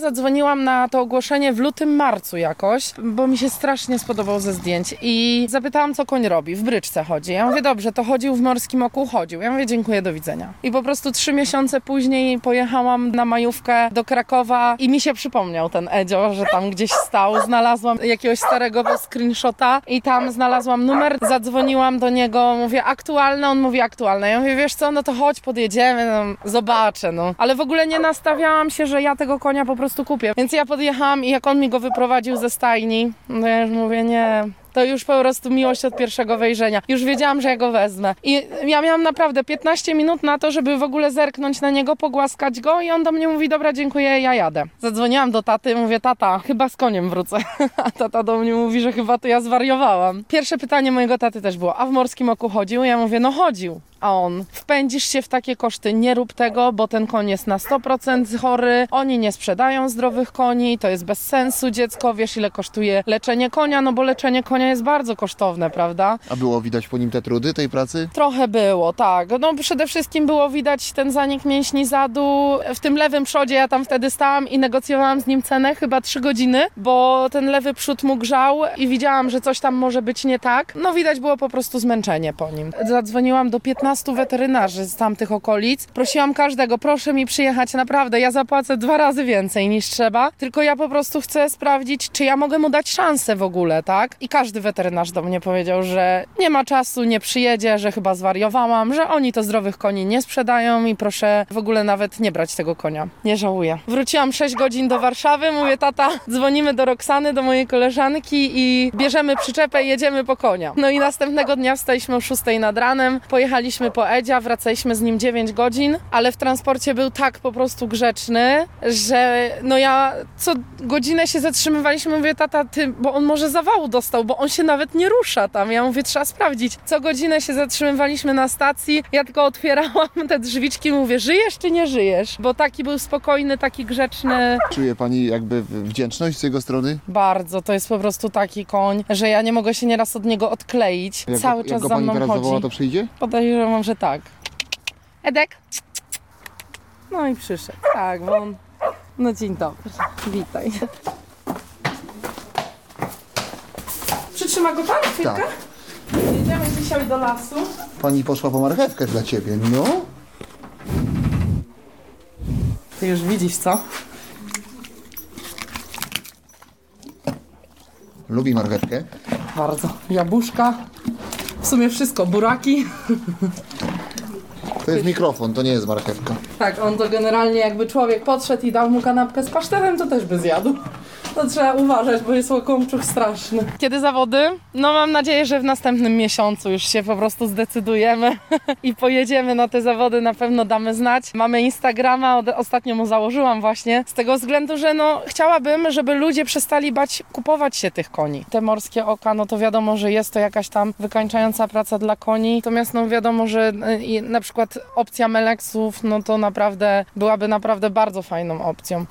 Zadzwoniłam na to ogłoszenie w lutym, marcu jakoś, bo mi się strasznie spodobał ze zdjęć i zapytałam, co koń robi. W bryczce chodzi. Ja mówię, dobrze, to chodził w Morskim Oku? Chodził. Ja mówię, dziękuję, do widzenia. I po prostu 3 miesiące później pojechałam na majówkę do Krakowa i mi się przypomniał ten Edzio, że tam gdzieś stał. Znalazłam jakiegoś starego screenshota i tam znalazłam numer, zadzwoniłam do niego, mówię, aktualne? On mówi, aktualne. Ja mówię, wiesz co, no to chodź, podjedziemy, no, zobaczę, no. Ale w ogóle nie nastawiałam się, że ja tego konia po prostu kupię. Więc ja podjechałam i jak on mi go wyprowadził ze stajni, no ja już mówię, nie... To już po prostu miłość od pierwszego wejrzenia. Już wiedziałam, że ja go wezmę. I ja miałam naprawdę 15 minut na to, żeby w ogóle zerknąć na niego, pogłaskać go i on do mnie mówi, dobra, dziękuję, ja jadę. Zadzwoniłam do taty, mówię, tata, chyba z koniem wrócę. A tata do mnie mówi, że chyba to ja zwariowałam. Pierwsze pytanie mojego taty też było, a w Morskim Oku chodził? Ja mówię, no chodził. A on, wpędzisz się w takie koszty, nie rób tego, bo ten koń jest na 100% chory, oni nie sprzedają zdrowych koni, to jest bez sensu, dziecko, wiesz ile kosztuje leczenie konia, no bo leczenie konia jest bardzo kosztowne, prawda? A było widać po nim te trudy tej pracy? Trochę było, tak. No przede wszystkim było widać ten zanik mięśni zadu. W tym lewym przodzie ja tam wtedy stałam i negocjowałam z nim cenę chyba 3 godziny, bo ten lewy przód mu grzał i widziałam, że coś tam może być nie tak. No widać było po prostu zmęczenie po nim. Zadzwoniłam do 15 weterynarzy z tamtych okolic. Prosiłam każdego, proszę mi przyjechać, naprawdę, ja zapłacę 2 razy więcej niż trzeba, tylko ja po prostu chcę sprawdzić, czy ja mogę mu dać szansę w ogóle, tak? I każdy weterynarz do mnie powiedział, że nie ma czasu, nie przyjedzie, że chyba zwariowałam, że oni to zdrowych koni nie sprzedają i proszę w ogóle nawet nie brać tego konia. Nie żałuję. Wróciłam 6 godzin do Warszawy, mówię, tata, dzwonimy do Roxany, do mojej koleżanki i bierzemy przyczepę i jedziemy po konia. No i następnego dnia wstaliśmy o 6 nad ranem, pojechaliśmy po Edzia, wracaliśmy z nim 9 godzin, ale w transporcie był tak po prostu grzeczny, że no ja co godzinę się zatrzymywaliśmy, mówię, tata, ty, bo on może zawału dostał, bo on się nawet nie rusza tam. Ja mówię, trzeba sprawdzić. Co godzinę się zatrzymywaliśmy na stacji, ja tylko otwierałam te drzwiczki, mówię, żyjesz czy nie żyjesz? Bo taki był spokojny, taki grzeczny. Czuje pani jakby wdzięczność z jego strony? Bardzo, to jest po prostu taki koń, że ja nie mogę się nieraz od niego odkleić. Cały czas jak go za pani mną teraz chodzi. zawoła, to przyjdzie? Podejrzewam, że tak. Edek? No i przyszedł. Tak, bo on... No dzień dobry. Witaj. Przytrzyma go pan chwilkę? Tak. Jedziemy dzisiaj do lasu. Pani poszła po marchewkę dla ciebie, no? Ty już widzisz, co? Lubi marchewkę? Bardzo. Jabłuszka. W sumie wszystko. Buraki. To jest mikrofon, to nie jest marchewka. Tak, on to generalnie jakby człowiek podszedł i dał mu kanapkę z pasztetem, to też by zjadł. To trzeba uważać, bo jest łakomczuch straszny. Kiedy zawody? No mam nadzieję, że w następnym miesiącu już się po prostu zdecydujemy i pojedziemy na te zawody, na pewno damy znać. Mamy Instagrama, ostatnio mu założyłam właśnie, z tego względu, że no chciałabym, żeby ludzie przestali bać kupować się tych koni. Te Morskie Oka, no to wiadomo, że jest to jakaś tam wykańczająca praca dla koni, natomiast no wiadomo, że na przykład opcja Melexów, no to naprawdę byłaby naprawdę bardzo fajną opcją.